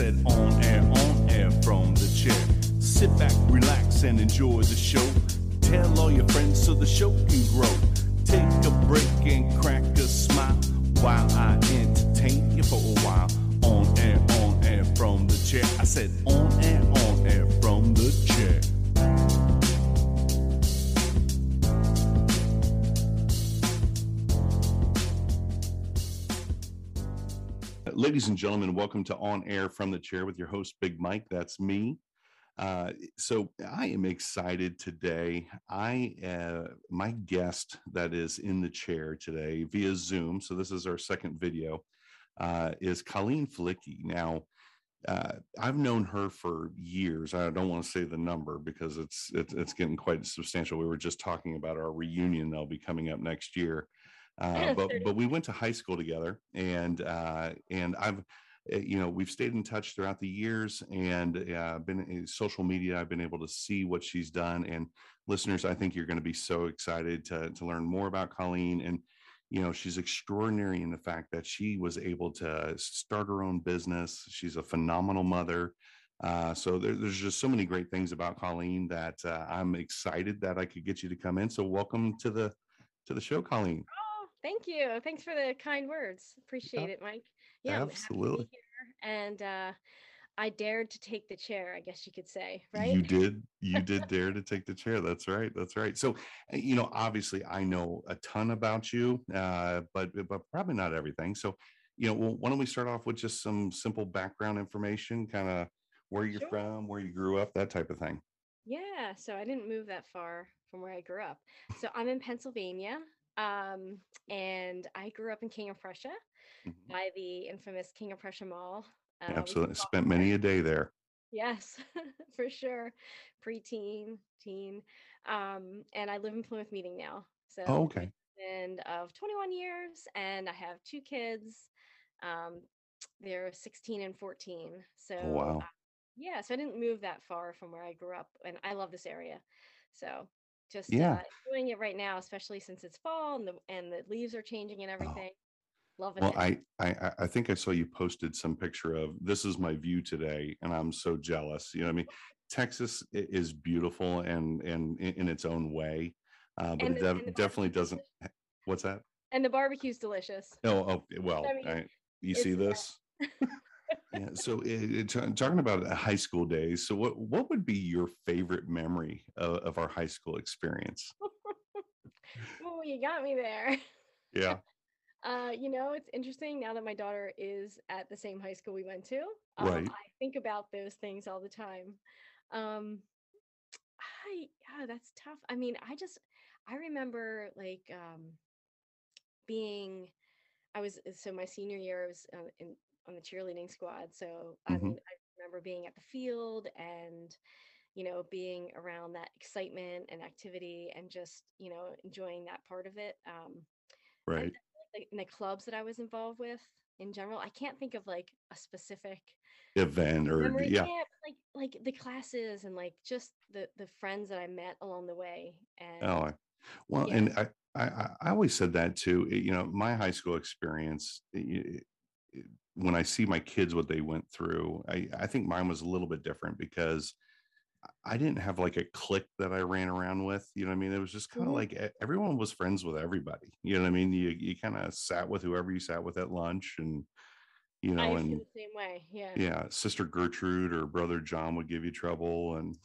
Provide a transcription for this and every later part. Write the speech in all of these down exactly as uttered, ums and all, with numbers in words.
said on air, on air from the chair. Sit back, relax, and enjoy the show. Tell all your friends so the show can grow. Take a break and crack a smile while I entertain you for a while. On air, on air from the chair. I said on air, on air from the chair. Ladies and gentlemen, welcome to On Air from the Chair with your host, Big Mike. That's me. Uh, so I am excited today. I uh, my guest that is in the chair today via Zoom, so this is our second video, uh, is Colleen Flicki. Now, uh, I've known her for years. I don't want to say the number because it's, it's it's getting quite substantial. We were just talking about our reunion that'll be coming up next year. Uh, but but we went to high school together, and uh, and I've you know we've stayed in touch throughout the years, and uh, been in social media. I've been able to see what she's done, and listeners, I think you're going to be so excited to to learn more about Colleen. And you know she's extraordinary in the fact that she was able to start her own business. She's a phenomenal mother. Uh, so there, there's just so many great things about Colleen that uh, I'm excited that I could get you to come in. So welcome to the to the show, Colleen. Thank you. Thanks for the kind words. Appreciate Yeah, it, Mike. Yeah, I'm happy to absolutely. be here. And uh, I dared to take the chair, I guess you could say, right? You did. You did dare to take the chair. That's right. That's right. So, uh, you know, obviously, I know a ton about you, uh, but but probably not everything. So, you know, well, why don't we start off with just some simple background information, kind of where you're Sure. from, where you grew up, that type of thing. Yeah, so I didn't move that far from where I grew up. So I'm in Pennsylvania, um, and I grew up in King of Prussia Mhm. by the infamous King of Prussia Mall. Uh, we Absolutely. took off Spent there. many a day there. Yes, for sure. Preteen, teen. Um, and I live in Plymouth Meeting now. Oh, So my okay. husband of twenty-one years, and I have two kids. Um, they're sixteen and fourteen. Oh, So uh, wow. yeah, so I didn't move that far from where I grew up, and I love this area. So just Yeah. uh, enjoying it right now, especially since it's fall and the and the leaves are changing and Oh, everything. Loving well, it. I, I I think I saw you posted some picture of this is my view today, and I'm so jealous. You know, what I mean, Texas is beautiful and and in, in its own way, uh, but And it the, def- and the definitely barbecue's doesn't. delicious. What's that? And the barbecue's delicious. Oh, oh well, I mean, I, you see it's the this? best. Yeah. So, it, it, talking about uh, high school days, so what what would be your favorite memory of, of our high school experience? Oh, you got me there. Yeah. Uh, you know, it's interesting now that my daughter is at the same high school we went to. Um, Right. I think about those things all the time. Um, I yeah, that's tough. I mean, I just I remember like um being I was uh, so my senior year I was uh, in on the cheerleading squad. So I Hmm. mean, I remember being at the field and you know being around that excitement and activity and just you know enjoying that part of it. Um, I Right. like in the clubs that I was involved with in general, I can't think of like a specific Event or memory. yeah. Yeah, but, like like the classes and like just the the friends that I met along the way. And Oh, well, yeah, and I, I, I I always said that too. You know, my high school experience, i- i- when I see my kids, what they went through, I, I think mine was a little bit different because I didn't have like a clique that I ran around with. You know what I mean? It was just kind of hmm, like e- everyone was friends with everybody. You know what I mean? You, you kind of sat with whoever you sat with at lunch and, you know, I feel and the same way. Yeah. yeah, Sister Gertrude or Brother John would give you trouble. And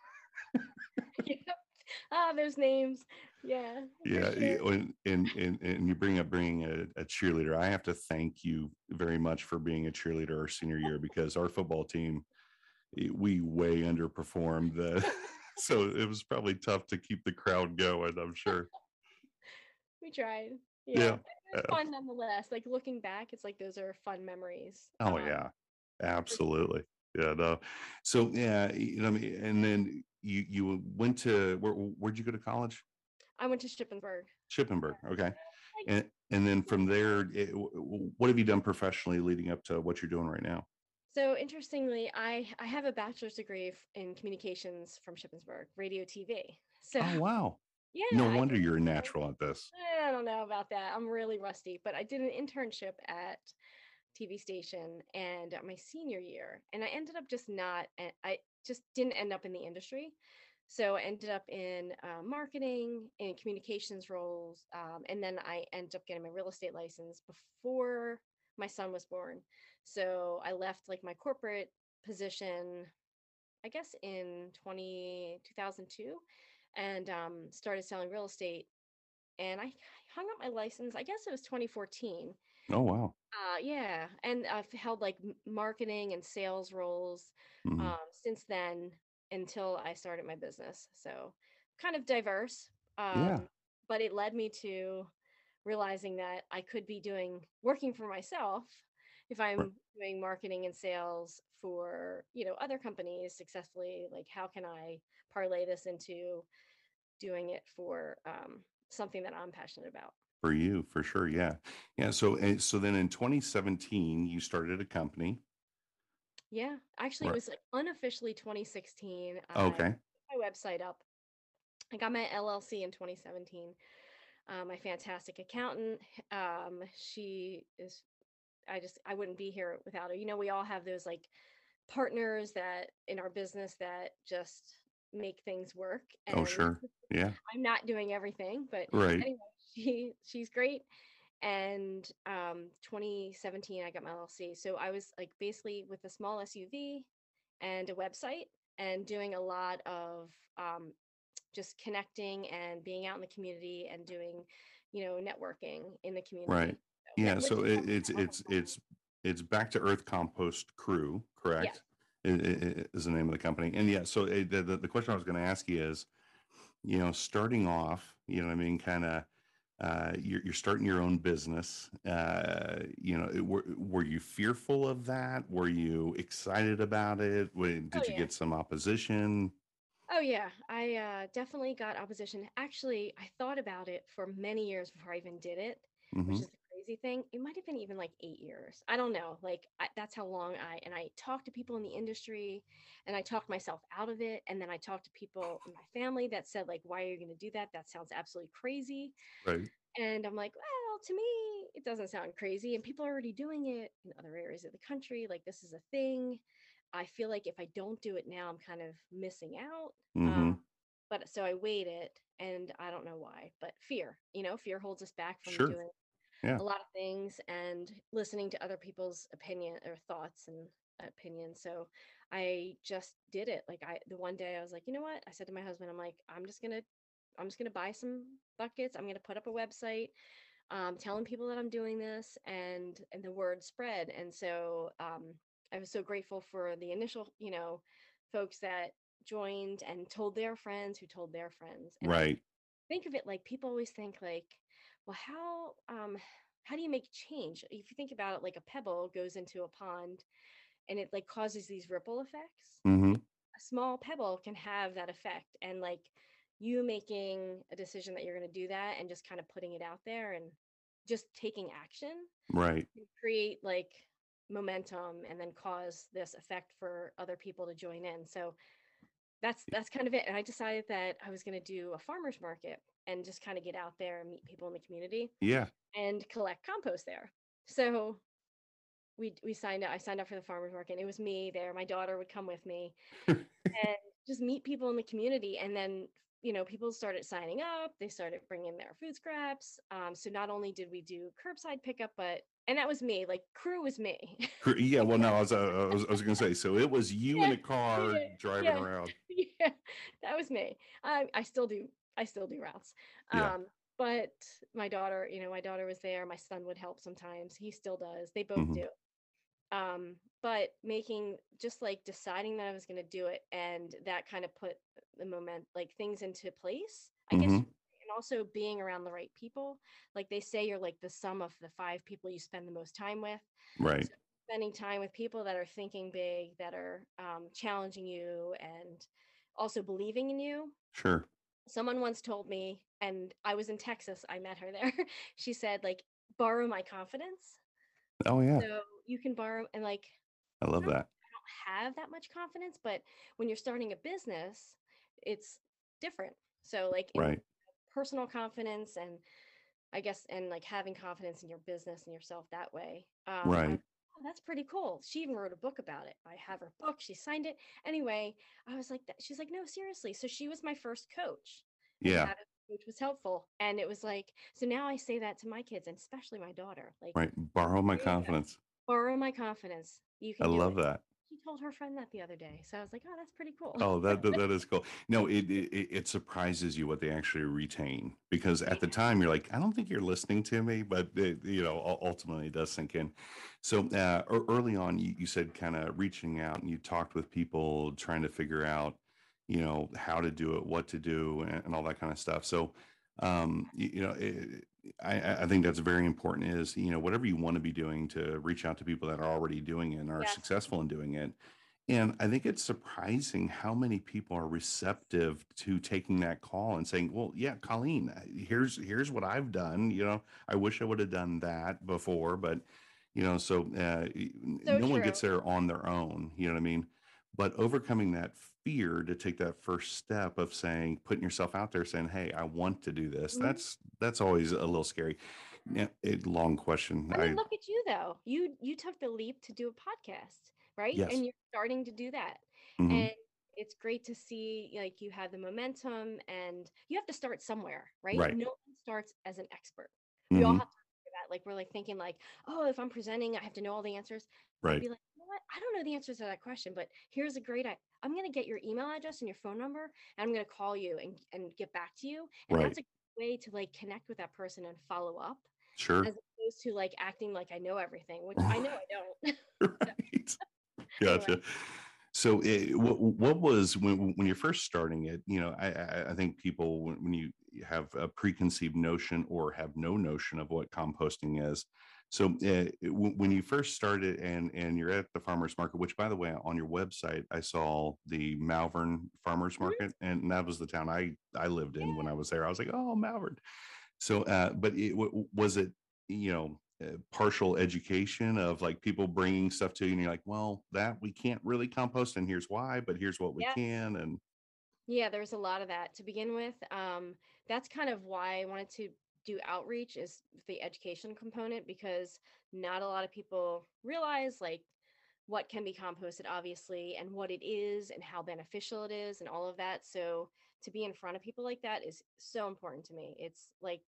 Yep. Ah, those names. Yeah, for yeah, sure. and and and, and you bring up bringing a, a cheerleader. I have to thank you very much for being a cheerleader our senior year because our football team eh, we way underperformed. The so it was probably tough to keep the crowd going. I'm sure. We tried. Yeah, Yeah. but it was Uh, fun nonetheless. Like looking back, it's like those are fun memories. oh Um, yeah, for sure. absolutely. Yeah. No. So yeah, you know, what I mean, and then you you went to where? Where'd you go to college? I went to Shippensburg. Shippensburg. Okay. Like, And and then from there, it, what have you done professionally leading up to what you're doing right now? so interestingly, I I have a bachelor's degree f- in communications from Shippensburg, radio T V. So Oh wow. yeah, No I wonder did. you're a Uh, natural at this. I don't know about that. I'm really rusty, but I did an internship at T V station and uh, my senior year, and I ended up just not, and I just didn't end up in the industry. So I ended up in uh, marketing and communications roles, um, and then I ended up getting my real estate license before my son was born. So I left like my corporate position, I guess in twenty two thousand two, and um, started selling real estate. And I hung up my license, I guess it was twenty fourteen. Oh, wow. Uh, yeah, and I've held like m- marketing and sales roles Hmm. um, since then until I started my business. So kind of diverse, Yeah. um, but it led me to realizing that I could be doing working for myself if Right. I'm doing marketing and sales for, you know, other companies successfully. Like, how can I parlay this into doing it for um, something that I'm passionate about? For you, for sure. Yeah. Yeah. So, and so then in twenty seventeen, you started a company. Yeah, actually, it Right. was like unofficially twenty sixteen. I Okay. put my website up. I got my L L C in twenty seventeen. Uh, my fantastic accountant, um, she is. I just I wouldn't be here without her. You know, we all have those like partners that in our business that just make things work, Oh, and sure. Yeah. I'm not doing everything, but Right. anyway, she she's great. And um, twenty seventeen, I got my L L C. So I was like basically with a small S U V and a website and doing a lot of um, just connecting and being out in the community and doing, you know, networking in the Right. community. So Yeah. net So lifting up it, it's networking. it's it's it's Back to Earth Compost Crew, Yeah. correct? I- I- I- Is the name of the company. And yeah. So it, the the the question I was going to ask you is, you know, starting off, you know, what I mean, kind of, uh, you're you're starting your own business. Uh, you know, it- were were you fearful of that? Were you excited about it? When, Oh did you yeah. get some opposition? Oh yeah. I uh, definitely got opposition. Actually, I thought about it for many years before I even did it, which Mm-hmm. is the crazy thing. It might have been even like eight years. I don't know. Like I, that's how long I and I talked to people in the industry, and I talked myself out of it. And then I talked to people in my family that said like, "Why are you going to do that? That sounds absolutely crazy." Right. And I'm like, "Well, to me, it doesn't sound crazy, and people are already doing it in other areas of the country. Like this is a thing. I feel like if I don't do it now, I'm kind of missing out." Mm-hmm. Um, but so I waited, and I don't know why, but fear, you know, fear holds us back from Sure. doing Yeah. a lot of things and listening to other people's opinion or thoughts and opinions. So I just did it. Like I, the one day I was like, you know what? I said to my husband, I'm like, I'm just gonna, I'm just gonna buy some buckets. I'm gonna put up a website, um, telling people that I'm doing this, and and the word spread. And so um, I was so grateful for the initial, you know, folks that joined and told their friends who told their friends. And I Right. think of it like people always think like, well, how um how do you make change? If you think about it, like a pebble goes into a pond and it like causes these ripple effects. Mm-hmm. A small pebble can have that effect, and like you making a decision that you're going to do that and just kind of putting it out there and just taking action Right. can create like momentum and then cause this effect for other people to join in. So that's that's kind of it. And I decided that I was going to do a farmer's market and just kind of get out there and meet people in the community Yeah. and collect compost there. So we we signed up. I signed up for the farmers market. It was me there. My daughter would come with me and just meet people in the community. And then you know people started signing up. They started bringing their food scraps. Um, so not only did we do curbside pickup, but and that was me. Like crew was me. Cor- Yeah. Well, no, I was, uh, I was, I was going to say, so it was you in Yeah, a car yeah, driving yeah, around. yeah. That was me. I I still do. I still do routes. Yeah. Um, but my daughter, you know, my daughter was there. My son would help sometimes. He still does. They both Mm-hmm. do. Um, but making just like deciding that I was going to do it, and that kind of put the moment like things into place, I guess. Mm-hmm. And also being around the right people. Like they say, you're like the sum of the five people you spend the most time with. Right. So spending time with people that are thinking big, that are um, challenging you, and also believing in you. Sure. Someone once told me, and I was in Texas, I met her there. She said, like, borrow my confidence. Oh, yeah. So you can borrow, and like, I it's love not that that. I don't have that much confidence, but when you're starting a business, it's different. So, like, in Right. personal confidence, and I guess, and like having confidence in your business and yourself that way. Um, I Right. oh, that's pretty cool. She even wrote a book about it. I have her book. She signed it. Anyway, I was like, that. She's like, no, seriously. So she was my first coach, and Yeah, having a coach was helpful. And it was like, so now I say that to my kids, and especially my daughter, like, right. Borrow my there you go. confidence. Borrow my confidence. You I can do love it. that. She told her friend that the other day. So I was like, oh, that's pretty cool. Oh, that, that that is cool. No, it, it it it surprises you what they actually retain, because Yeah. at the time you're like, I don't think you're listening to me, but it, you know, ul- ultimately it does sink in. So uh, ear- early on, you, you said kind of reaching out, and you talked with people trying to figure out, you know, how to do it, what to do, and, and all that kind of stuff. So, um, you, you know, it, I, I I think that's very important. Is, you know, whatever you want to be doing, to reach out to people that are already doing it and are Yes. successful in doing it. And I think it's surprising how many people are receptive to taking that call and saying, "Well, yeah, Colleen, uh, here's here's what I've done. You know, I wish I would have done that before, but you know, so uh, y- n- So no one true. gets there on their own. You know what I mean? But overcoming that fear to take that first step of saying, putting yourself out there, saying, "Hey, I want to do this." Mhm. That's that's always a little scary. Yeah, a long question. I mean, I look at you though. You you took the leap to do a podcast, right? Yes. And you're starting to do that. Hmm. And it's great to see like you have the momentum and you have to start somewhere, right? Right. No one starts as an expert. We all Hmm. have to do that. Like we're like thinking like, oh, if I'm presenting, I have to know all the answers. I'd Right. be like, you know what? I don't know the answers to that question, but here's a great I I'm gonna get your email address and your phone number, and I'm gonna call you and, and get back to you. And Right. that's a way to like connect with that person and follow up Sure. as opposed to like acting like I know everything, which I know I don't. So Right. anyway, Gotcha. So, it, what, what was when when you're first starting it? You know, I I, I think people, when, when you have a preconceived notion or have no notion of what composting is. So, uh, w- when you first started and and you're at the farmers market, which by the way, on your website, I saw the Malvern Farmers mhm, Market, and that was the town I I lived in when yeah, I was there. I was like, oh, Malvern. So, uh, but it, w- was it, you know, uh, partial education of like people bringing stuff to you, and you're like, well, that we can't really compost, and here's why, but here's what we yes. can, and Yeah, there's a lot of that to begin with. Um, that's kind of why I wanted to do outreach is the education component because not a lot of people realize like what can be composted, obviously, and what it is and how beneficial it is and all of that. So to be in front of people like that is so important to me. It's like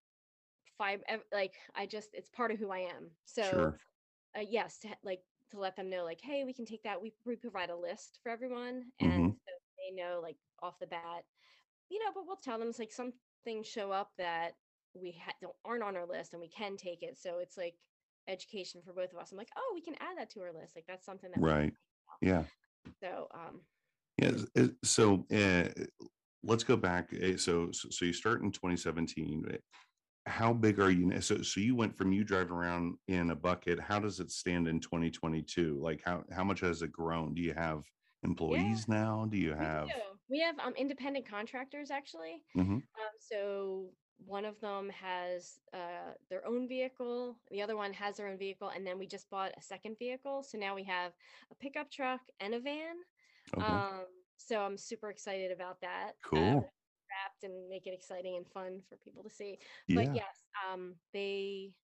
five, like I just, it's part of who I am. So sure, uh, yes, to, like to let them know, like, hey, we can take that. We, we provide a list for everyone, and hmm, so they know, like off the bat, you know. But we'll tell them it's like some things show up that we ha- don't aren't on our list, and we can take it. So it's like education for both of us. I'm like, oh, we can add that to our list. Like that's something that we can. right, yeah, So um, yes. uh, So, uh, let's go back. uh, So, so, so you start in twenty seventeen. uh, How big are you now? So, so you went from you driving around in a bucket. How does it stand in twenty twenty-two? Like, how how much has it grown? Do you have yeah, employees now? Do you we do. have? We have um independent contractors actually. Hmm. Um, so one of them has uh, their own vehicle, the other one has their own vehicle, and then we just bought a second vehicle. So now we have a pickup truck and a van. Okay. Um, so I'm super excited about that. Uh, Cool. wrapped and make it exciting and fun for people to see. But Yeah. yes, um, they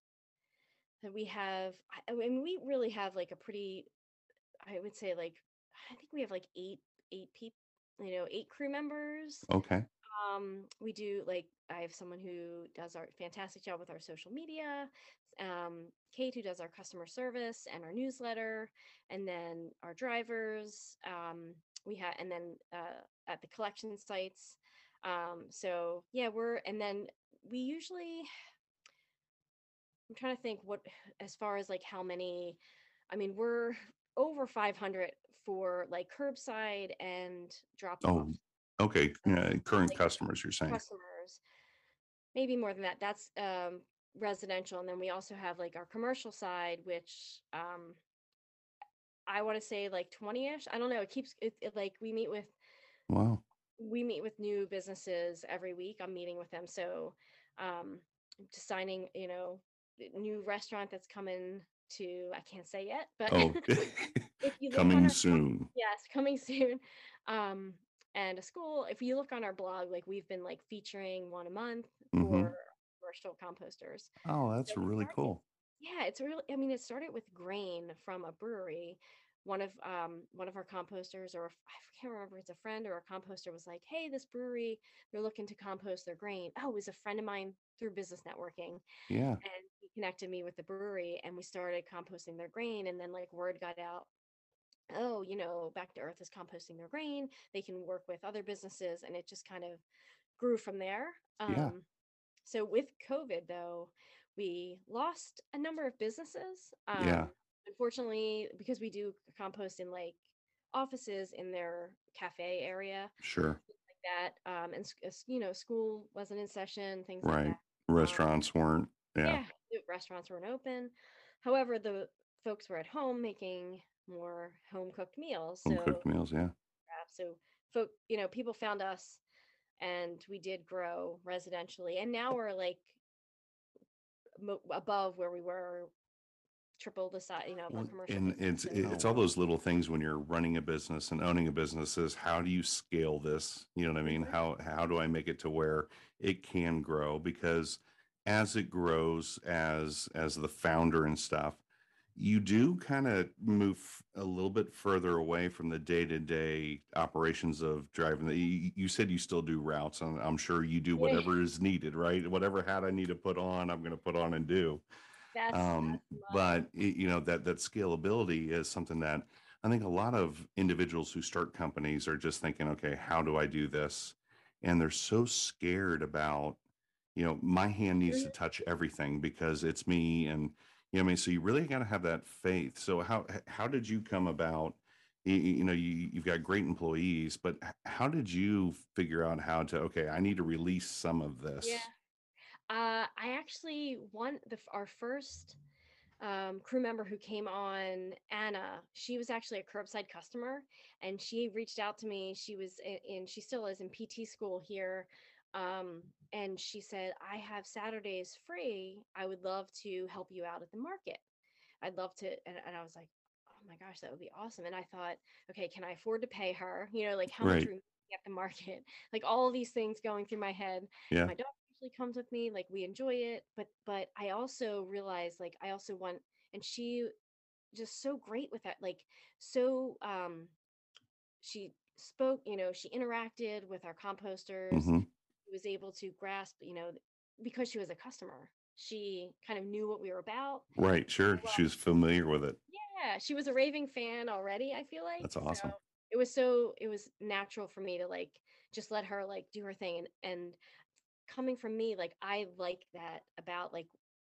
we have. I I mean, we really have like a pretty. I would say like I think we have like eight eight people. You know, eight crew members. Okay. Um, we do like I have someone who does our fantastic job with our social media. Um, Kate who does our customer service and our newsletter, and then our drivers. Um, we have and then uh, at the collection sites. Um, so yeah, we're and then we usually I'm trying to think what as far as like how many. I mean, we're over five hundred for like curbside and drop off. Oh, okay. Yeah, current Like customers, you're saying. customers maybe more than that. That's um, residential, and then we also have like our commercial side, which um, I want to say like twenty-ish. I don't know. It keeps it, it like we meet with Wow. we meet with new businesses every week. I'm meeting with them, so um, designing, you know, new restaurant that's coming to. I can't say yet, but Oh, if you look on coming our soon. yes, coming soon. Um, and a school, if you look on our blog, like we've been like featuring one a month Hmm. for commercial composters. Oh, So that's we really started cool. Yeah, it's really, I mean, it started with grain from a brewery. One of um one of our composters, or I can't remember if it's a friend or a composter, was like, "Hey, this brewery, they're looking to compost their grain." Oh, it was a friend of mine through business networking, Yeah. and he connected me with the brewery, and we started composting their grain, and then like word got out, oh, you know, Back to Earth is composting their grain. They can work with other businesses, and it just kind of grew from there. Yeah. Um, so with COVID, though, we lost a number of businesses. Yeah. Um, unfortunately, because we do compost in like offices in their cafe area, Sure. things like that. Um, and s- s- you know, school wasn't in session, things like Right. that. Um, Restaurants weren't. Yeah. yeah, the restaurants weren't open. However, the folks were at home making more home cooked meals. Home So cooked meals. Yeah. uh, so folk, you know, people found us, and we did grow residentially, and now we're like mo- above where we were, triple the size, you know, of our Well, commercial and business. it's So it's all those little things when you're running a business and owning a business is how do you scale this? You know what I mean? mhm, How how do I make it to where it can grow? Because as it grows, as as the founder and stuff, you do kind of move a little bit further away from the day-to-day operations of driving. The, you, you said you still do routes, and I'm sure you do yeah, whatever is needed, right? Whatever hat I need to put on, I'm going to put on and do. that's Um, that's the but motto. it, you know that that scalability is something that I think a lot of individuals who start companies are just thinking, okay, how do I do this? And they're so scared about, you know, my hand needs to Mhm. touch everything because it's me, and you know, I mean, so you really got to have that faith. So how how did you come about? You, you know, you you've got great employees, but h- how did you figure out how to? Okay, I need to release some of Yeah. this. Uh, I actually one the f- our first um, crew member who came on, Anna. She was actually a curbside customer, and she reached out to me. She was in, in she still is in P T school here, um, and she said, "I have Saturdays free. I would love to help you out at the market. I'd love to." And, and I was like, "Oh my gosh, that would be awesome." And I thought, okay, can I afford to pay her? You know, like how much Right. room at the market? Like all of these things going through my head. Yeah. My dog usually comes with me, like we enjoy it, but but I also realized like I also want, and she just so great with that, like so um she spoke, you know, she interacted with our composters. Hmm. She was able to grasp, you know, because she was a customer, she kind of knew what we were about. Right. Sure. She was familiar with it. Yeah, she was a raving fan already, I feel like. That's So awesome. it was so it was natural for me to like just let her like do her thing, and and coming from me, like I like that about like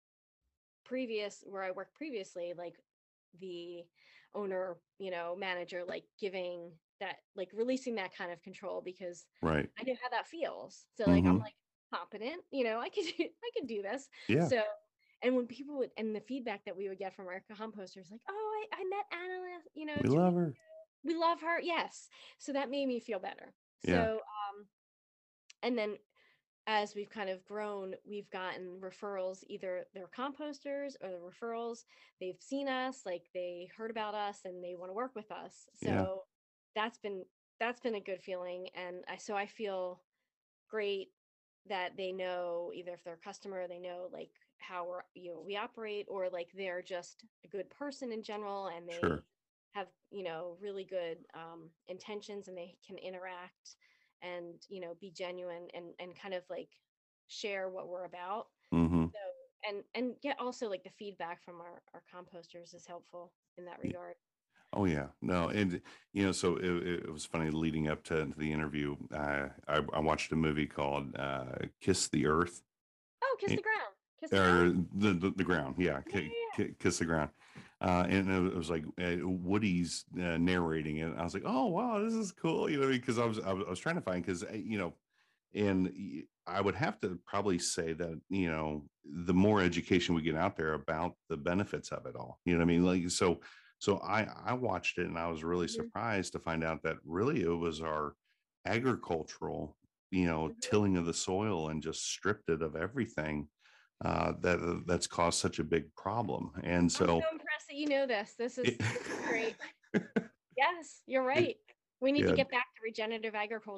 previous where I worked previously, like the owner, you know, manager, like giving that, like releasing that kind of control, because Right. I know how that feels. So like I'm Hmm. like competent, you know, I could do, I could do this. Yeah. So and when people would, and the feedback that we would get from our composters, like, oh, I, I met Anna, last- you know, We two love weeks. her. We love her. Yes. So that made me feel better. Yeah. So, um, and then as we've kind of grown, we've gotten referrals, either they're composters or the referrals. They've seen us, like they heard about us and they want to work with us. Yeah. So that's been that's been a good feeling. And I so I feel great that they know, either if they're a customer, they know like how we're, you know, we operate, or like they're just a good person in general, and they Sure. have, you know, really good um, intentions, and they can interact and, you know, be genuine, and and kind of like share what we're about. Hmm. So and and get also like the feedback from our our composters is helpful in that regard. Oh yeah, no, and you know, so it, it was funny leading up to, to the interview. Uh, I, I watched a movie called uh, "Kiss the Earth," Oh, kiss eh, the ground. Kiss the ground. or the, the the ground, yeah, Yeah, Ki- yeah, Ki- "Kiss the Ground," uh, and it was like uh, Woody's uh, narrating it. I was like, oh wow, this is cool, you know, because I was I was, I was trying to find because you know, and y- I would have to probably say that you know the more education we get out there about the benefits of it all, you know what I mean, like so so i i watched it and I was really yeah. surprised to find out that really it was our agricultural, you know, Hmm. tilling of the soil and just stripped it of everything uh that that's caused such a big problem. And I'm so so impressed that you know this. This is it, this is great. Yes, you're it right. We need to yeah. get back to regenerative agriculture.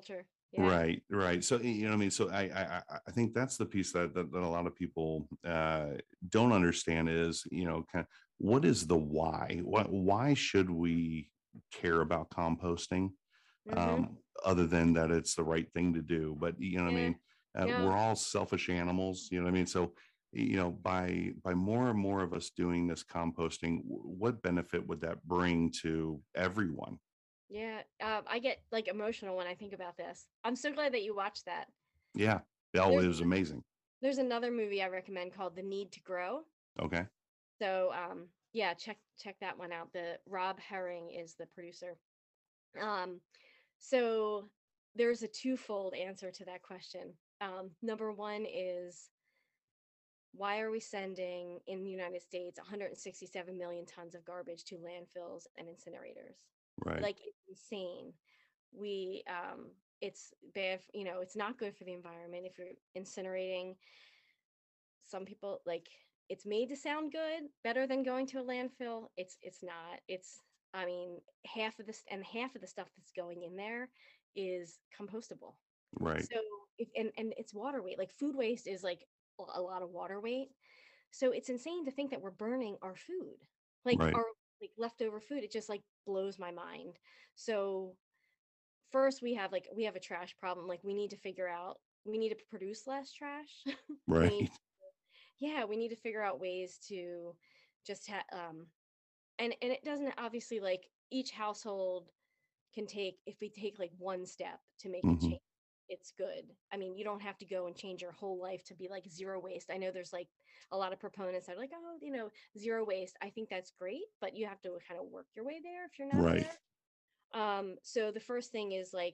Yeah. Right, right. So you know, what I mean, so I, I, I I think that's the piece that that, that a lot of people uh, don't understand is, you know, kind of what is the why? What why should we care about composting, Mm-hmm. um, other than that it's the right thing to do? But you know, what I Yeah. mean, uh, No. we're all selfish animals. You know, what I mean, so you know, by by more and more of us doing this composting, w- what benefit would that bring to everyone? Yeah. Um, I get like emotional when I think about this. I'm so glad that you watched that. Yeah, oh, There's it was amazing. there's another movie I recommend called The Need to Grow. Okay, So um yeah, check check that one out. The Rob Herring is the producer. Um so there's a twofold answer to that question. Um number one is, why are we sending in the United States one hundred sixty-seven million tons of garbage to landfills and incinerators? right, Like, it's insane. We um it's bad, f- you know, it's not good for the environment if you're incinerating. Some people like, it's made to sound good, better than going to a landfill. It's it's not. It's, I mean, half of this and half of the stuff that's going in there is compostable. right, So if and and it's water weight. Like, food waste is like a a lot of water weight. So it's insane to think that we're burning our food. Like, right. our like leftover food. It just like blows my mind. So first we have like we have a trash problem. Like, we need to figure out, we need to produce less trash. we need Right. yeah, we need to figure out ways to just have um and and it doesn't, obviously, like, each household can take, if we take like one step to make a Hmm. change, it's good. I mean, you don't have to go and change your whole life to be like zero waste. I know there's like a lot of proponents that are like, oh, you know, zero waste. I think that's great, but you have to kind of work your way there if you're not Right. there. Um, so the first thing is like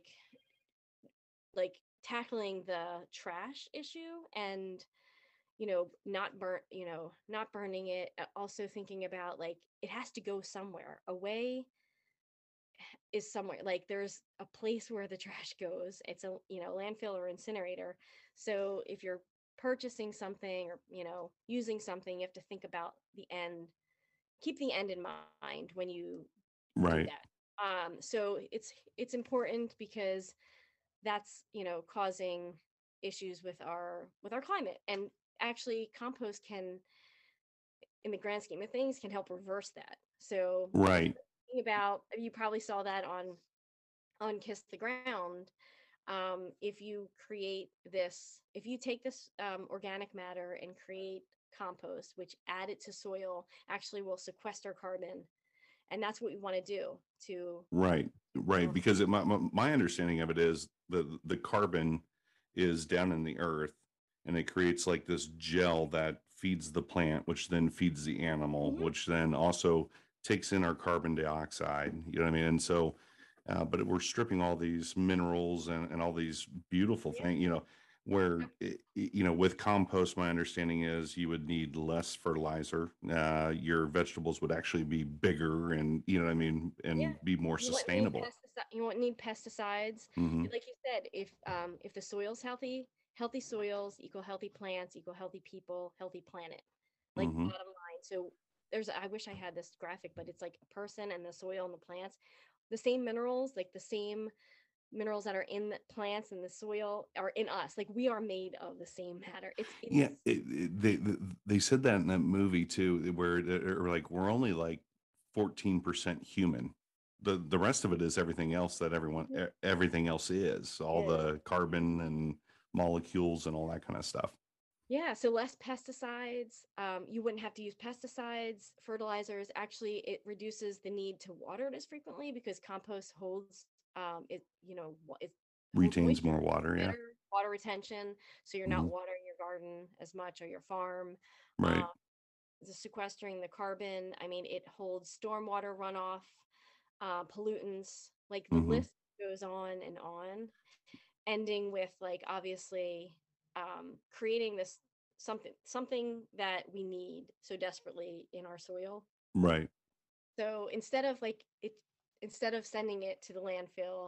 like tackling the trash issue, and you know, not burn, you know, not burning it. uh, Also thinking about, like, it has to go somewhere. Away is somewhere, like, there's a place where the trash goes. It's a, you know, landfill or incinerator. So if you're purchasing something, or, you know, using something, you have to think about the end, keep the end in mind when you do Right. that. Um so it's it's important because that's, you know, causing issues with our with our climate. And actually, compost can, in the grand scheme of things, can help reverse that. So Right. think about, you probably saw that on on Kiss the Ground. Um, if you create this, if you take this um, organic matter and create compost, which add it to soil, actually will sequester carbon, and that's what we want to do to, Right. you Right. know, Because it, my, my my understanding of it is the the carbon is down in the earth, and it creates like this gel that feeds the plant, which then feeds the animal, mhm, which then also takes in our carbon dioxide. You know what I mean? And so, uh, but we're stripping all these minerals and, and all these beautiful yeah, things, you know, where, it- you know, with compost, my understanding is you would need less fertilizer. Uh, your vegetables would actually be bigger and, you know what I mean, yeah. and be more You wouldn't need sustainable. pesticide. You won't need pesticides. Hmm. Like you said, if um if the soil's healthy, healthy soils equal healthy plants equal healthy people, healthy planet. Like, Hmm. bottom line. So there's, I wish I had this graphic, but it's like a person and the soil and the plants, the same minerals, like the same minerals that are in the plants and the soil are in us. Like, we are made of the same matter. It's it's Yeah, it, it- they they said that in that movie too, where they're like we're only like fourteen percent human. The the rest of it is everything else that everyone e- everything else is, all is. the carbon and molecules and all that kind of stuff. Yeah, so less pesticides. Um, you wouldn't have to use pesticides, fertilizers. Actually, it reduces the need to water it as frequently because compost holds um, it, you know, wa- it holds Retains moisture more water, yeah. better, water retention. So you're not Hmm. watering your garden as much or your farm. Right. Um, the sequestering the carbon. I mean, it holds stormwater runoff, uh, pollutants. Like, the Hmm. list goes on and on, ending with, like, obviously, um, creating this something something that we need so desperately in our soil. Right. So instead of like it, instead of sending it to the landfill,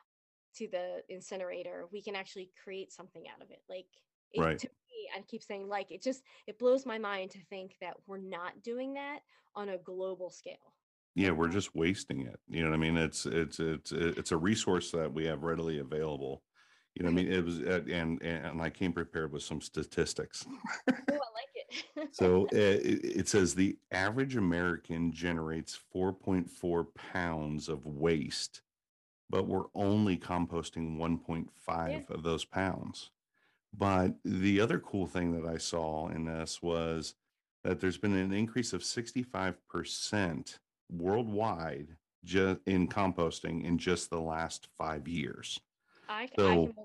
to the incinerator, we can actually create something out of it. Like, it, Right. to me, I keep saying, like, it just, it blows my mind to think that we're not doing that on a global scale. Yeah, Like, we're just wasting it. You know what I mean? It's it's it's it's a resource that we have readily available, You know, what I Right. mean, it was, uh, and and I came prepared with some statistics. Oh, I like it. So uh, it, it says the average American generates four point four pounds of waste, but we're only composting Yeah. one point five of those pounds. But the other cool thing that I saw in this was that there's been an increase of sixty-five percent worldwide just in composting in just the last five years. I c- I can So believe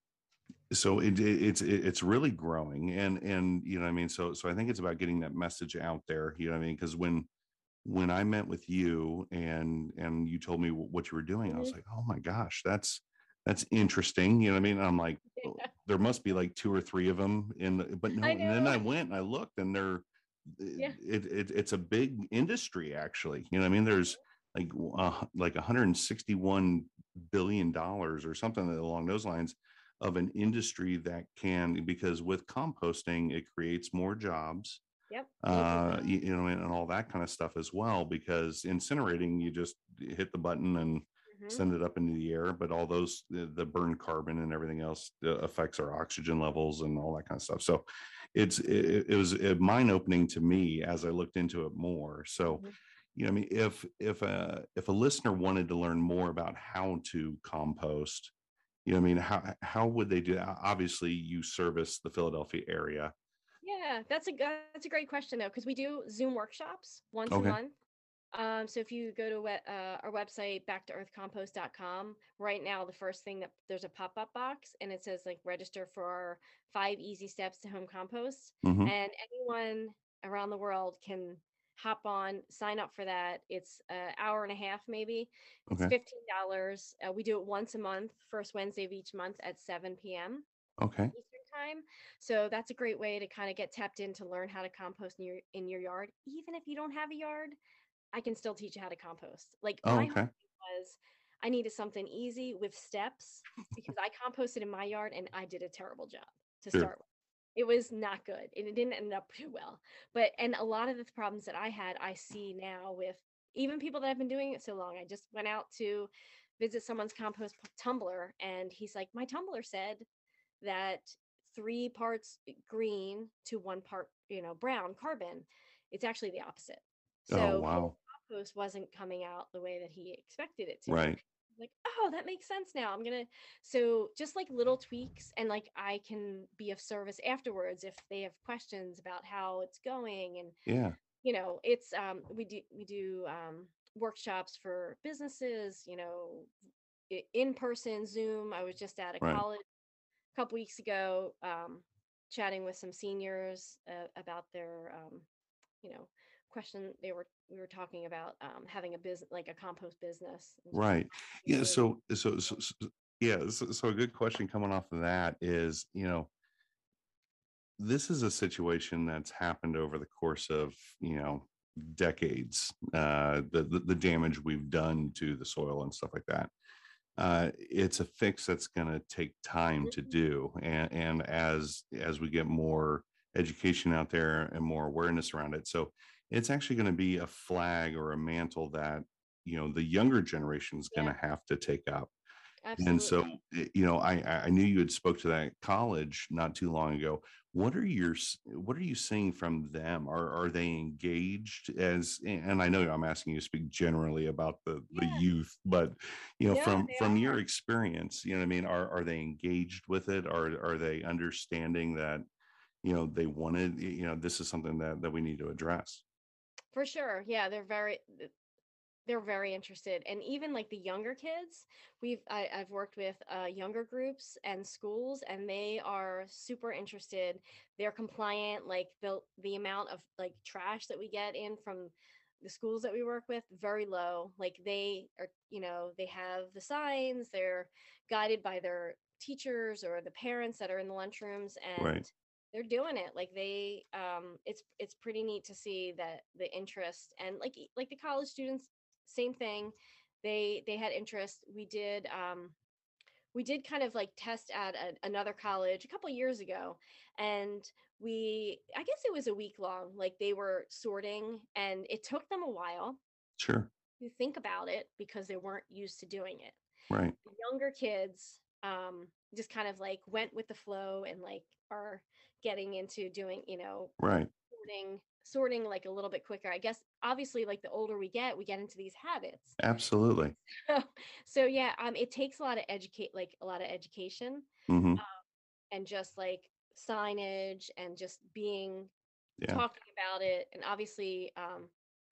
so it, it it's it, it's really growing, and and you know what I mean, so so I think it's about getting that message out there, you know what I mean, because when when I met with you and and you told me what you were doing, I was it. like, oh my gosh, that's that's interesting. You know what I mean? And I'm like, oh, Mhm. there must be like two or three of them in, the, but I no. And then know. I went and I looked, and they're Yeah. it, it it's a big industry actually. You know what I mean? There's like uh, like one hundred sixty-one billion dollars or something along those lines of an industry that can, because with composting it creates more jobs, Yep. Local uh job. you, you know, and all that kind of stuff as well, because incinerating, you just hit the button and Hmm. send it up into the air, but all those the, the burned carbon and everything else uh, affects our oxygen levels and all that kind of stuff. So it's it, it was mind opening to me as I looked into it more. So Hmm. you know, I mean, if if a if a listener wanted to learn more about how to compost, you know, I mean, how how would they do that? Obviously you service the Philadelphia area. Yeah, that's a g- that's a great question though, because we do Zoom workshops once a Okay. month. Um, so if you go to we- uh, our website, back to earth compost dot com, right now the first thing that there's a pop-up box and it says like register for our five easy steps to home compost. Hmm. And anyone around the world can hop on, sign up for that. It's an hour and a half maybe. It's Okay. fifteen dollars. Uh, we do it once a month, first Wednesday of each month at seven p m. Okay. Eastern time. So that's a great way to kind of get tapped in to learn how to compost in your in your yard. Even if you don't have a yard, I can still teach you how to compost. Like Oh, my whole okay. thing was I needed something easy with steps because I composted in my yard and I did a terrible job to Sure. start with. It was not good and it didn't end up too well. But and a lot of the problems that I had, I see now with even people that have been doing it so long. I just went out to visit someone's compost p- tumbler and he's like, my tumbler said that three parts green to one part, you know, brown carbon. It's actually the opposite. Oh, So his wow. compost wasn't coming out the way that he expected it to. Right. Like, oh, that makes sense now. I'm gonna so just like little tweaks and like I can be of service afterwards if they have questions about how it's going and Yeah. you know, it's um we do we do um workshops for businesses, you know, i- in person, Zoom. I was just at a Right. college couple weeks ago, um, chatting with some seniors uh, about their, um, you know, question. They were we were talking about um, having a business, like a compost business, and just Right. being Yeah. really So, so, so, so yeah. So, so a good question coming off of that is, you know, this is a situation that's happened over the course of, you know, decades. Uh, the, the the damage we've done to the soil and stuff like that. Uh, it's a fix that's going to take time to Mhm. do, and and as as we get more education out there and more awareness around it, so it's actually going to be a flag or a mantle that, you know, the younger generation is going Yeah, to have to take up. And so, absolutely. eh, you know, I I knew you had spoke to that college not too long ago. What are your s- what are you seeing from them? Are are they engaged as? And I know I'm asking you to speak generally about the the Yeah, youth, but you know, no, from they from your are experience, you know what I mean? Are are they engaged with it? Are are they understanding that, you know, they wanted, you know, this is something that that we need to address? for sure. Yeah, they're very they're very interested, and even like the younger kids, we've I, I've worked with uh, younger groups and schools and they are super interested. They're compliant. Like the the amount of like trash that we get in from the schools that we work with, very low. Like they are, you know, they have the signs, they're guided by their teachers or the parents that are in the lunchrooms, Right. and they're doing it. Like they um it's it's pretty neat to see that the interest, and like e- like the college students, same thing. They they had interest. We did um we did kind of like test at a, another college a couple years ago, and we I guess it was a week long. Like they were sorting and it took them a while Sure. to think about it because they weren't used to doing it. Right. The younger kids, um just kind of like went with the flow and like are getting into doing, you know, Right. sorting sorting like a little bit quicker. I guess obviously like the older we get, we get into these habits. Absolutely. So, so yeah, um it takes a lot of educate like a lot of education, Hmm. um, and just like signage and just being Yeah. talking about it, and obviously um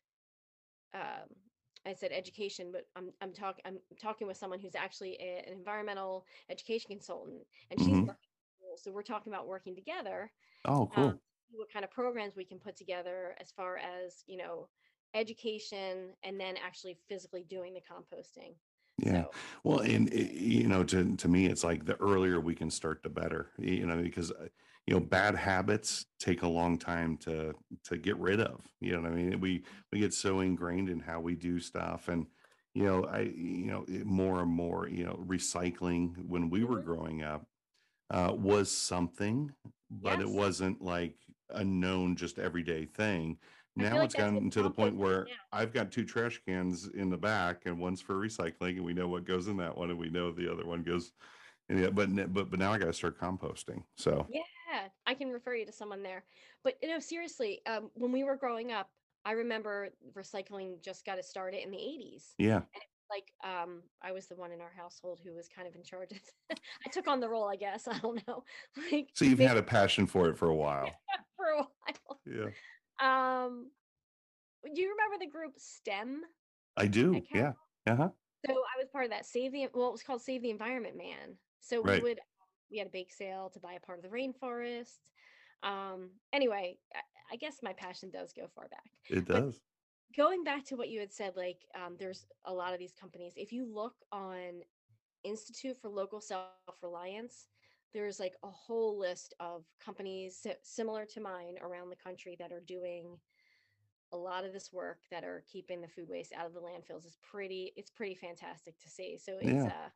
um I said education, but I'm I'm talking I'm talking with someone who's actually a, an environmental education consultant, and she's Hmm. working with schools. So we're talking about working together, Oh, um, cool. see what kind of programs we can put together as far as, you know, education and then actually physically doing the composting. Yeah. So Well, and it, you know, to to me, it's like the earlier we can start, the better. You know, because uh, you know, bad habits take a long time to to get rid of. You know what I mean? We we get so ingrained in how we do stuff, and you know, I you know, it- more and more, you know, recycling when we were mhm, growing up uh, was something, but it yes, wasn't like a known, just everyday thing. I feel Now like it's that's with gotten to the point composting where now. I've got two trash cans in the back, and one's for recycling, and we know what goes in that one, and we know the other one goes in the, but n- but but now I got to start composting. So Yeah, I can refer you to someone there. But you know, seriously, um, when we were growing up, I remember recycling just got it started in the eighties. yeah, And it was like um, I was the one in our household who was kind of in charge of I took on the role, I guess. I don't know. Like so you've maybe had a passion for it for a while. for a while. Yeah, Um, do you remember the group STEM I at do. Cal? Yeah. Uh-huh. So I was part of that Save the well, it was called Save the Environment Man. So we Right. would we had a bake sale to buy a part of the rainforest. Um, anyway, I, I guess my passion does go far back. It But does. going back to what you had said, like um, there's a lot of these companies. If you look on Institute for Local Self-Reliance, there's like a whole list of companies si- similar to mine around the country that are doing a lot of this work that are keeping the food waste out of the landfills. Is pretty it's pretty fantastic to see. So it's Yeah. uh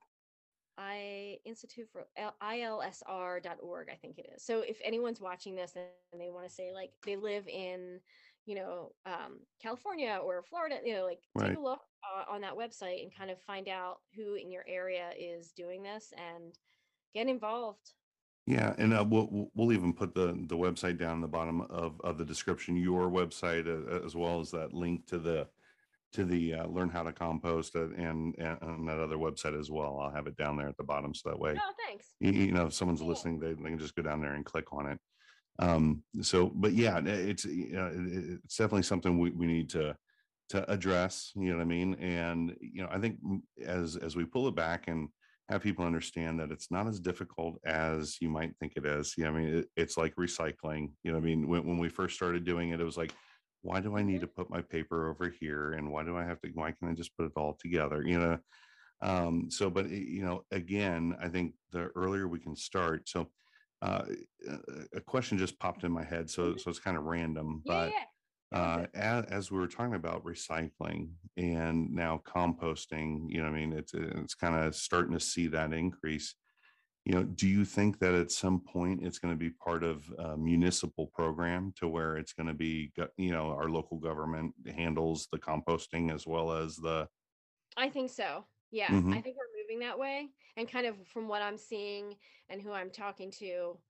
I Institute for L- I L S R dot org, I think it is. So if anyone's watching this and they want to say like they live in, you know, um, California or Florida, you know, like take Right. a look uh, on that website and kind of find out who in your area is doing this and get involved. Yeah, and uh, we'll we'll we'll even put the the website down in the bottom of of the description, your website, uh, as well as that link to the to the uh, learn how to compost, uh, and, and and that other website as well. I'll have it down there at the bottom, so that way Oh, thanks. you, you know if someone's Yeah. listening, they, they can just go down there and click on it. Um, so, but yeah, it's you know, it, it's definitely something we, we need to to address. You know what I mean? And you know, I think as as we pull it back and have people understand that it's not as difficult as you might think it is. Yeah, I mean, it, it's like recycling. You know, what I mean, when when we first started doing it, it was like, why do I need to Hmm. put my paper over here, and why do I have to? Why can't I just put it all together? You know. Um, so, but you know, again, I think the earlier we can start. So, uh, a question just popped in my head, so Hmm. so it's kind of random, Yeah, but yeah. Go with uh, it. as, as we were talking about recycling and now composting, you know, I mean, it's it's kind of starting to see that increase. You know, do you think that at some point it's going to be part of a municipal program to where it's going to be, you know, our local government handles the composting as well as the? I think so. Yeah, Hmm. I think we're moving that way. And kind of from what I'm seeing and who I'm talking to,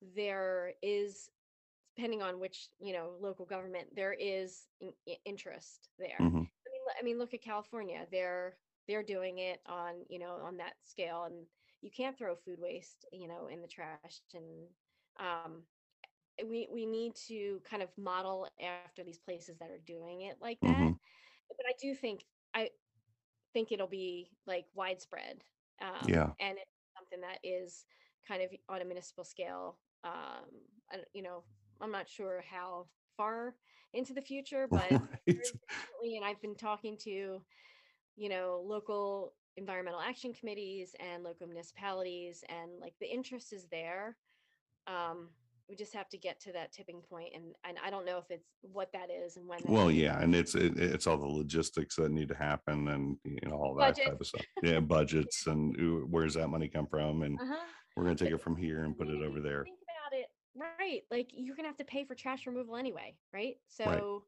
there is, depending on which, you know, local government, there is in, i- interest there. Hmm. I mean, l- I mean, look at California. They're they're doing it on, you know, on that scale, and you can't throw food waste, you know, in the trash. And um, we we need to kind of model after these places that are doing it like that. Hmm. But I do think I think it'll be like widespread, um, Yeah. and it's something that is kind of on a municipal scale. Um, and, you know, I'm not sure how far into the future, but there Right. is definitely, and I've been talking to, you know, local environmental action committees and local municipalities, and like the interest is there. Um, we just have to get to that tipping point, and and I don't know if it's what that is and when that Well, is. yeah, and it's it, it's all the logistics that need to happen, and you know all that Budget. type of stuff. Yeah, budgets and who- where's that money come from, and Uh-huh. we're going to take But it from here I and put mean, it if over you there. think about it, right, like you're gonna have to pay for trash removal anyway, right? Right. So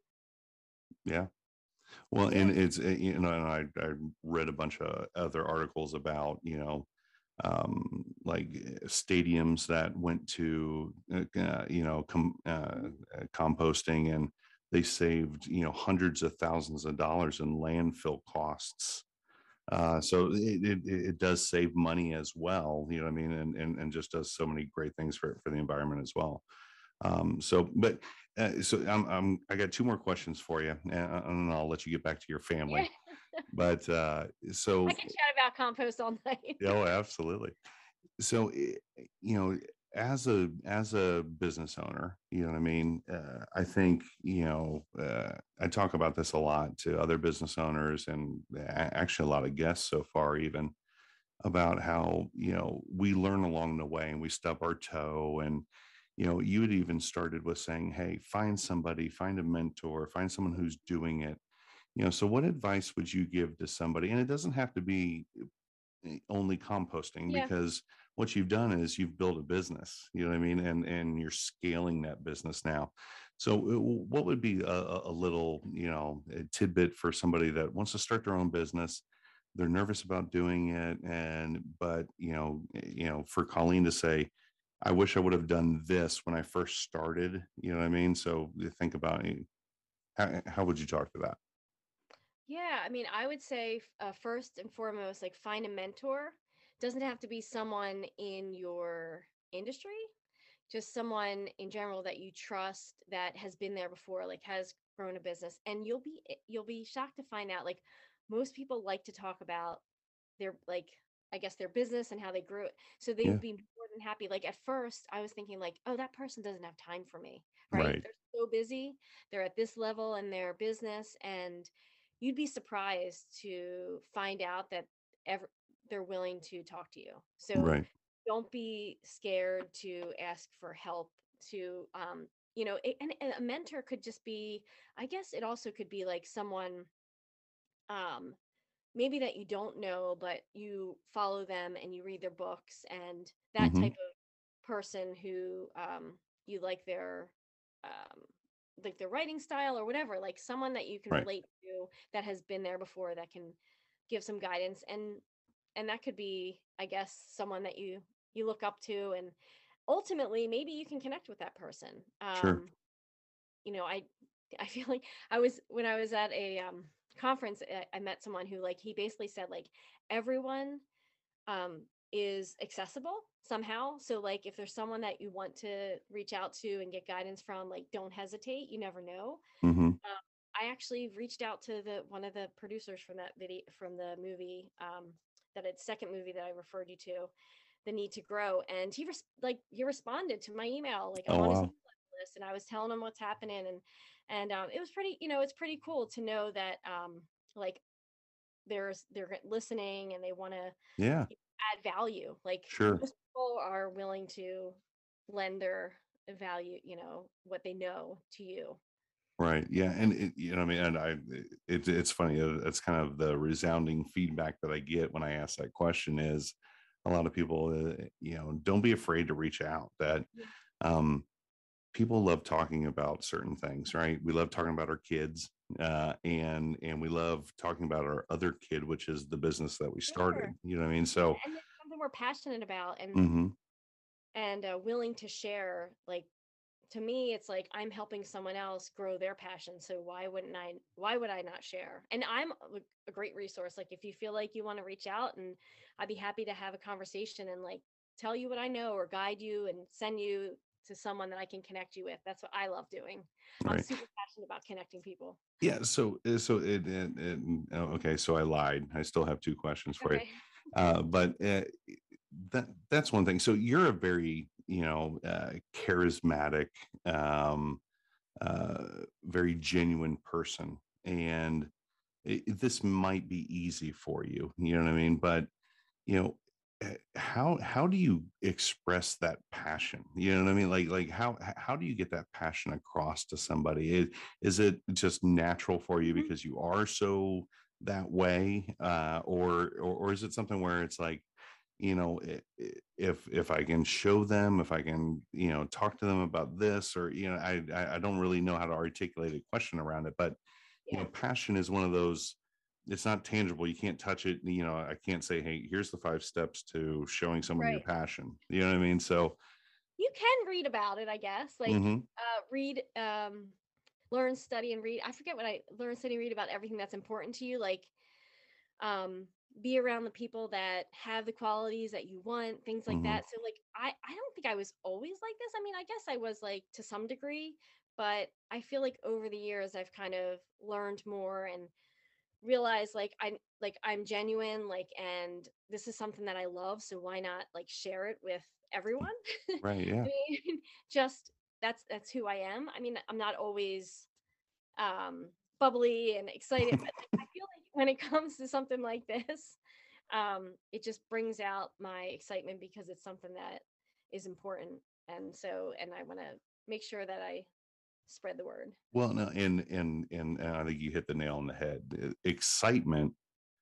Yeah. Well, yeah. and it's uh, you know, and I I read a bunch of other articles about you know um, like uh, stadiums that went to, uh, uh, you know, com- uh, Mhm. uh, composting, and they saved, you know, hundreds of thousands of dollars in landfill costs. Uh, so it, it, it does save money as well, you know what I mean? And, and, and just does so many great things for, for the environment as well. Um, so, but, uh, so I'm, I'm, I got two more questions for you, and, and I'll let you get back to your family. Yeah. But, uh, I so, can chat about compost all night. oh, absolutely. So, eh, you know, as a as a business owner, you know what I mean, uh, I think, you know, uh, I talk about this a lot to other business owners, and a- actually a lot of guests so far, even about how, you know, we learn along the way and we stub our toe. And you know, you had even started with saying, hey, find somebody, find a mentor, find someone who's doing it. You know, so what advice would you give to somebody? And it doesn't have to be eh, only composting, Yeah. because what you've done is you've built a business, you know what I mean, and and you're scaling that business now. So uh, what would be a, a little, you know, a tidbit for somebody that wants to start their own business? They're nervous about doing it, and but you know, eh, you know, for Colleen to say, I wish I would have done this when I first started, you know what I mean? So you think about it, how, how would you talk to that? Yeah, I mean, I would say f- uh, first and foremost, like find a mentor. Doesn't have to be someone in your industry, just someone in general that you trust that has been there before, like has grown a business. And you'll be eh, you'll be shocked to find out like most people like to talk about their like I guess their business and how they grew it. So they Yeah, would be more than happy. Like at first, I was thinking like, oh, that person doesn't have time for me, right? right, They're so busy. They're at this level in their business, and you'd be surprised to find out that ever they're willing to talk to you. So right, don't be scared to ask for help. To um, you know, a- and, and a mentor could just be. I guess it also could be like someone um maybe that you don't know, but you follow them and you read their books and that hmm, type of person who um, you like their um, like their writing style or whatever, like someone that you can right, relate to that has been there before that can give some guidance and and that could be, I guess, someone that you you look up to and ultimately maybe you can connect with that person. sure, Um, you know, I I feel like I was when I was at a um conference, I, I met someone who like he basically said like everyone um is accessible somehow. So like if there's someone that you want to reach out to and get guidance from, like don't hesitate. You never know. hmm, Um, I actually reached out to the one of the producers from that video from the movie um that it's second movie that I referred you to, The Need to Grow, and he res- like he responded to my email like I'm oh on his wow, email list and I was telling him what's happening and and um, it was pretty you know it's pretty cool to know that um like there's they're listening and they want to yeah, add value. Like sure. most people are willing to lend their value, you know, what they know to you. Right. Yeah. And it, you know, I mean, and I, it, it's funny. uh, It's kind of the resounding feedback that I get when I ask that question is a lot of people, uh, you know, don't be afraid to reach out. That Yeah. um, people love talking about certain things, right? We love talking about our kids, uh, and and we love talking about our other kid, which is the business that we Sure. started. You know what I mean? Yeah, So, and it's something we're passionate about and hmm, and uh, willing to share. Like to me, it's like I'm helping someone else grow their passion. So why wouldn't I? Why would I not share? And I'm a, a great resource. Like if you feel like you want to reach out, and I'd be happy to have a conversation and like tell you what I know or guide you and send you to someone that I can connect you with. That's what I love doing. I'm right. super passionate about connecting people. Yeah. So, uh, so it, it, it oh, okay. So I lied. I still have two questions for you. Okay. Uh, but uh, that that's one thing. So you're a very, you know, uh, charismatic, um, uh, very genuine person, and it, this might be easy for you. You know what I mean? But you know, eh, how how do you express that passion? You know what I mean? Like like how how do you get that passion across to somebody? Is, is it just natural for you Mhm. because you are so that way, uh, or, or or is it something where it's like, you know, if if I can show them, if I can, you know, talk to them about this, or you know, I I I don't really know how to articulate a question around it, but you Yeah. know, passion is one of those. it's not tangible. You can't touch it. You know, I can't say, hey, here's the five steps to showing someone your Right. passion. You know what I mean? So, You can read about it, I guess. Like, hmm uh, read, um, learn, study, and read. I forget what I learn, study, and read about everything that's important to you. Like, um, be around the people that have the qualities that you want, things like hmm that. So, like, I, I don't think I was always like this. I mean, I guess I was like to some degree, but I feel like over the years I've kind of learned more and realize like I'm like I'm genuine, like, and this is something that I love, so why not like share it with everyone? I right. Yeah. mean, just that's that's who I am. I mean, I'm not always um bubbly and excited, but like I feel like when it comes to something like this, um it just brings out my excitement because it's something that is important. And so and I want to make sure that I spread the word. Well, no, and, and, and, and I think you hit the nail on the head. E- Excitement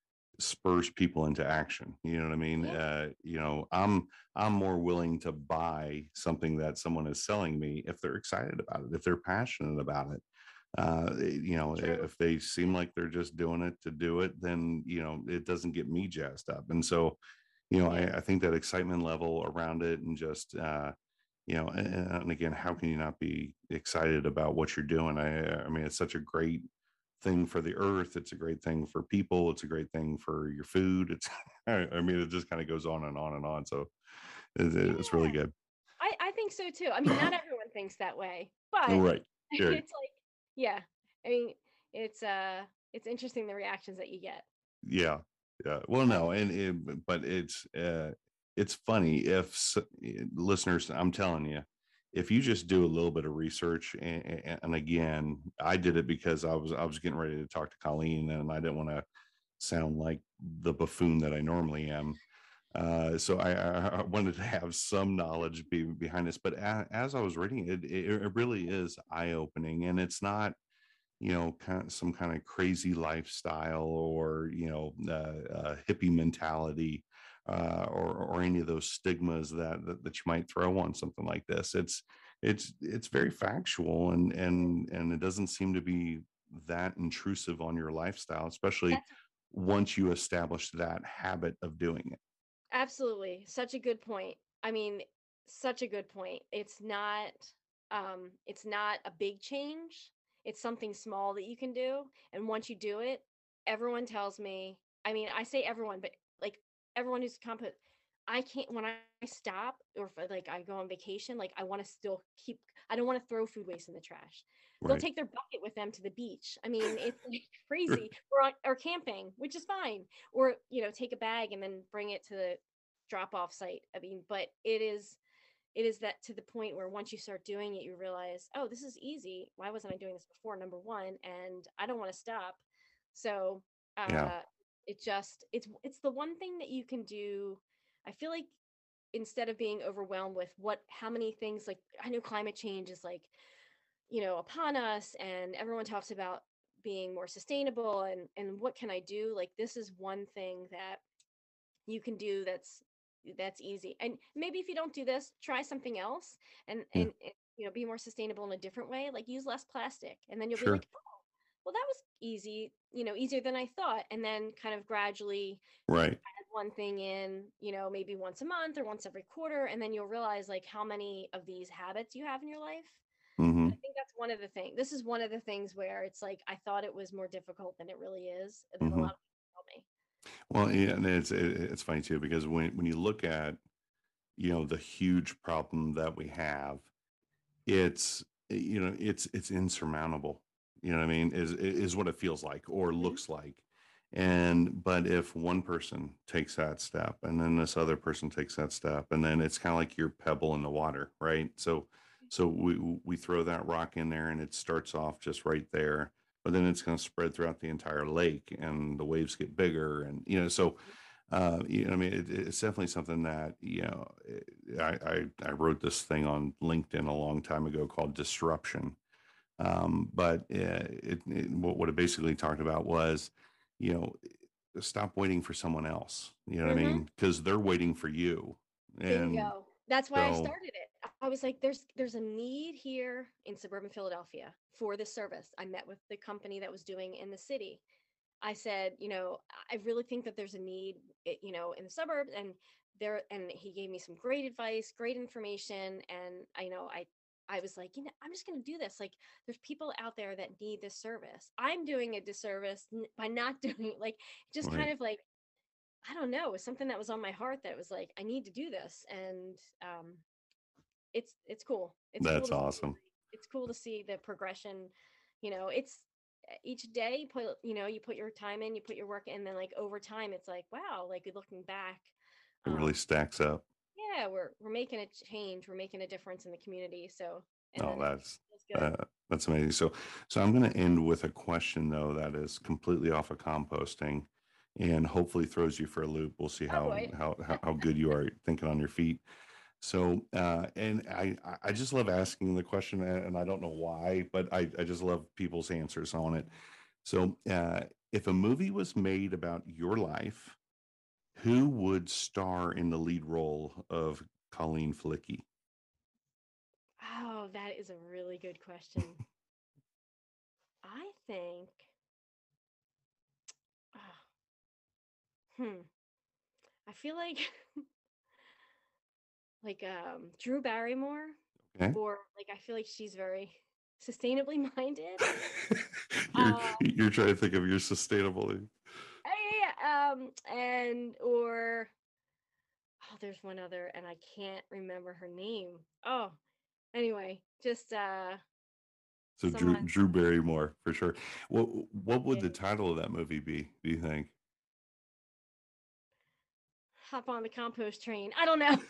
spurs people into action. You know what I mean? Yeah, Uh, you know, I'm I'm more willing to buy something that someone is selling me if they're excited about it, if they're passionate about it. Uh, you know, true. if they seem like they're just doing it to do it, then you know it doesn't get me jazzed up. And so, you know, Yeah. I, I think that excitement level around it, and just uh, you know, and, and again, how can you not be excited about what you're doing? I, I mean, it's such a great thing for the earth. It's a great thing for people. It's a great thing for your food. It's, I mean, it just kind of goes on and on and on. So it, it's really Yeah. good. I I think so too. I mean, not everyone thinks that way, but Right. Right. it's like, yeah. I mean, it's uh it's interesting the reactions that you get. Yeah. Yeah. Well, But no, and it, but it's uh, it's funny if s- eh, listeners, I'm telling you, if you just do a little bit of research, and, and again, I did it because I was I was getting ready to talk to Colleen, and I didn't want to sound like the buffoon that I normally am. Uh, so I, I wanted to have some knowledge be, behind this, but a, as I was reading it, it, it really is eye opening, and it's not, you know, kind of some kind of crazy lifestyle, or you know, uh, uh, hippie mentality, uh, or or any of those stigmas that, that that you might throw on something like this. It's it's it's very factual, and and and it doesn't seem to be that intrusive on your lifestyle, especially that's once you establish that habit of doing it. absolutely such a good point. I mean, such a good point. It's not um it's not a big change. It's something small that you can do, and once you do it, everyone tells me, I mean, I say everyone, but like everyone who's competent, I can't when I stop or if like I go on vacation, like I want to still keep I don't want to throw food waste in the trash. They'll Right. take their bucket with them to the beach. I mean, it's like crazy. Or on, or camping, which is fine. Or, you know, take a bag and then bring it to the drop off site. I mean, but it is it is that to the point where once you start doing it, you realize, oh, this is easy. Why wasn't I doing this before? Number one, and I don't want to stop. So Yeah. uh it just it's it's the one thing that you can do. I feel like instead of being overwhelmed with what how many things, like I know climate change is like, you know, upon us, and everyone talks about being more sustainable and and what can I do? Like this is one thing that you can do that's that's easy. And maybe if you don't do this, try something else, and Yeah. and, and you know, be more sustainable in a different way, like use less plastic, and then you'll be Sure. like, oh, well that was easy, you know, easier than I thought. And then kind of gradually Right. add one thing in, you know, maybe once a month or once every quarter, and then you'll realize like how many of these habits you have in your life. And I hmm think that's one of the things. This is one of the things where it's like I thought it was more difficult than it really is, and then a hmm lot of people tell me. Well, yeah, and it's it, it's funny too, because when when you look at, you know, the huge problem that we have, it's, you know, it's it's insurmountable. You know what I mean? Is is what it feels like or Mhm. looks like. And but if one person takes that step, and then this other person takes that step, and then it's kind of like your pebble in the water, right? So so we we throw that rock in there, and it starts off just right there, but then it's going to spread throughout the entire lake, and the waves get bigger, and you know, so uh, you know, I mean, it, it's definitely something that, you know, I, I I wrote this thing on LinkedIn a long time ago called disruption. Um, but uh, it, it what what it basically talked about was, you know, stop waiting for someone else. You know what I Mhm. mean? Because they're waiting for you, and Bingo. That's why I so started it. I was like, there's there's a need here in suburban Philadelphia for this service. I met with the company that was doing in the city. I said, you know, I really think that there's a need, i- you know, in the suburbs, and there, and he gave me some great advice, great information, and I you know, I I was like, you know, I'm just going to do this. Like, there's people out there that need this service. I'm doing a disservice n- by not doing it. Like, just Right. kind of like, I don't know, it was something that was on my heart that was like, I need to do this, and um, it's it's cool. It's cool That's to see. awesome. It's cool to see the progression. You know, it's uh, each day you put you know you put your time in, you put your work in, then like over time, it's like wow, like looking back, It really um, stacks up. yeah, we're we're making a change, we're making a difference in the community. So, and Oh, then it that's feels good. uh, that's amazing. So, so I'm going to end with a question though that is completely off of composting, and hopefully throws you for a loop. We'll see Oh how boy. how how how good you are thinking on your feet. So, uh, and I I I just love asking the question, a- and I don't know why, but I I just love people's answers on it. So, uh, if a movie was made about your life, who would star in the lead role of Colleen Flicky? Oh, that is a really good question. I think, oh, hmm, I feel like like um Drew Barrymore, Okay. or like I feel like she's very sustainably minded. you're Uh, you're trying to think of your sustainability. I, um, and or oh, there's one other, and I can't remember her name. Oh, anyway, just uh, So Drew someone. Drew Barrymore for sure. What what would Yeah, the title of that movie be? Do you think? hop on the compost train. I don't know.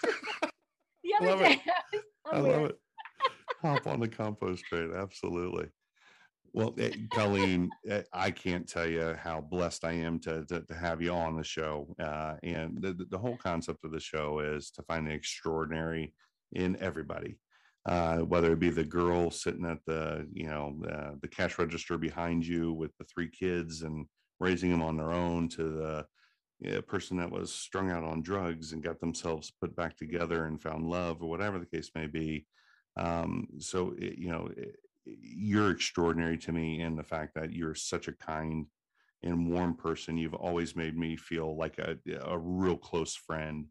The I other love it. day, I was I somewhere. love it. Hop on the compost train. Absolutely. Well, eh, Colleen, eh, I can't tell you how blessed I am to to, to have you on the show. Uh, and the, the the whole concept of the show is to find the extraordinary in everybody, uh, whether it be the girl sitting at the you know uh, the cash register behind you with the three kids and raising them on their own, to the yeah, person that was strung out on drugs and got themselves put back together and found love, or whatever the case may be. Um, so, it, you know, it, you're extraordinary to me in the fact that you're such a kind and warm person. You've always made me feel like a, a real close friend.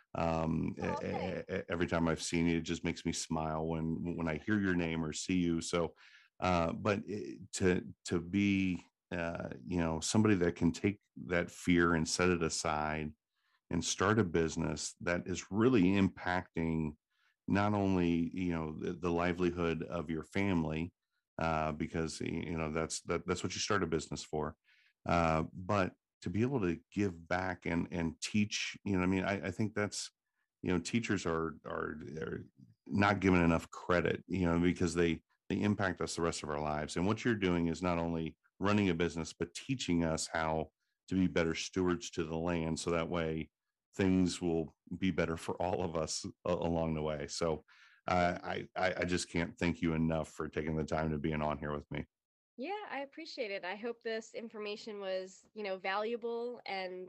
Um, e- Oh, e- thanks. e- every time I've seen you, it just makes me smile when when I hear your name or see you. So, uh, but it, to to be uh, you know, somebody that can take that fear and set it aside and start a business that is really impacting not only you know the, the livelihood of your family, uh, because you know that's that, that's what you start a business for, uh, but to be able to give back and and teach, you know, I mean, I, I think that's, you know, teachers are, are are not given enough credit, you know, because they they impact us the rest of our lives. And what you're doing is not only running a business, but teaching us how to be better stewards to the land, so that way things will be better for all of us a- along the way. So uh, Yeah. I, I I just can't thank you enough for taking the time to being on here with me. Yeah, I appreciate it. I hope this information was, you know, valuable and,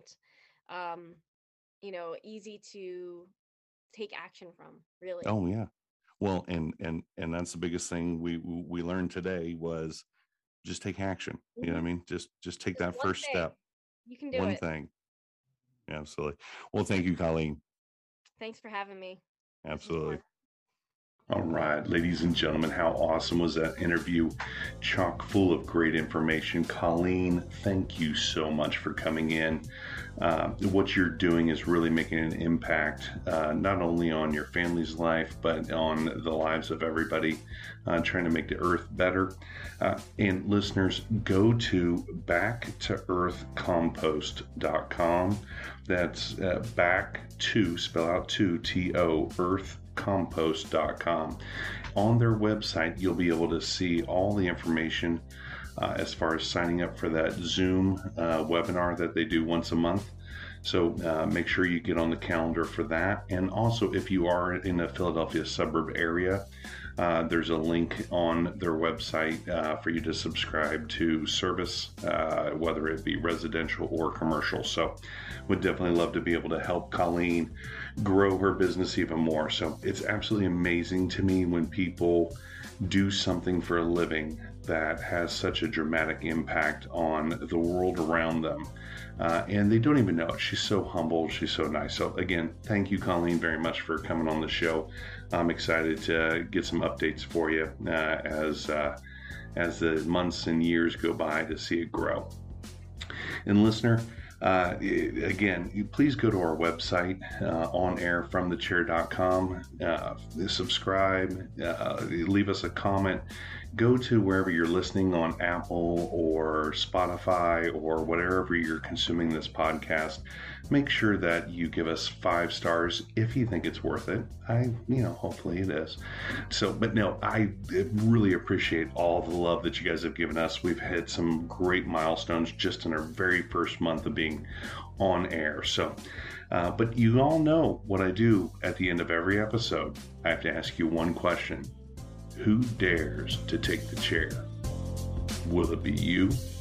um, you know, easy to take action from, really. Oh yeah. Well, and and and that's the biggest thing we we learned today was just take action. You know what Hmm. I mean? Just just take Just that one first thing. step. You can do One it. thing. Absolutely. Well, thank you, Colleen. Thanks for having me. This was Absolutely. fun. All right, ladies and gentlemen, how awesome was that interview? Chock full of great information. Colleen, thank you so much for coming in. Uh, what you're doing is really making an impact, uh, not only on your family's life, but on the lives of everybody, uh, trying to make the earth better. Uh, and listeners, go to back to earth compost dot com. That's uh, back to, spell out to, T O, earth compost dot com. On their website, you'll be able to see all the information uh, as far as signing up for that Zoom uh, webinar that they do once a month. So uh, make sure you get on the calendar for that. And also, if you are in the Philadelphia suburb area, uh, there's a link on their website uh, for you to subscribe to service, uh, whether it be residential or commercial. So would definitely love to be able to help Colleen grow her business even more. So it's absolutely amazing to me when people do something for a living that has such a dramatic impact on the world around them. Uh, and they don't even know it. She's so humble. She's so nice. So again, thank you, Colleen, very much for coming on the show. I'm excited to get some updates for you uh, as uh, as the months and years go by to see it grow. And listener, uh, again, you please go to our website, uh, on air from the chair dot com, uh, subscribe, uh, leave us a comment. Go to wherever you're listening on Apple or Spotify or whatever you're consuming this podcast. Make sure that you give us five stars if you think it's worth it. I, you know, hopefully it is. So, but no, I really appreciate all the love that you guys have given us. We've had some great milestones just in our very first month of being on air. So, uh, but you all know what I do at the end of every episode. I have to ask you one question. Who dares to take the chair? Will it be you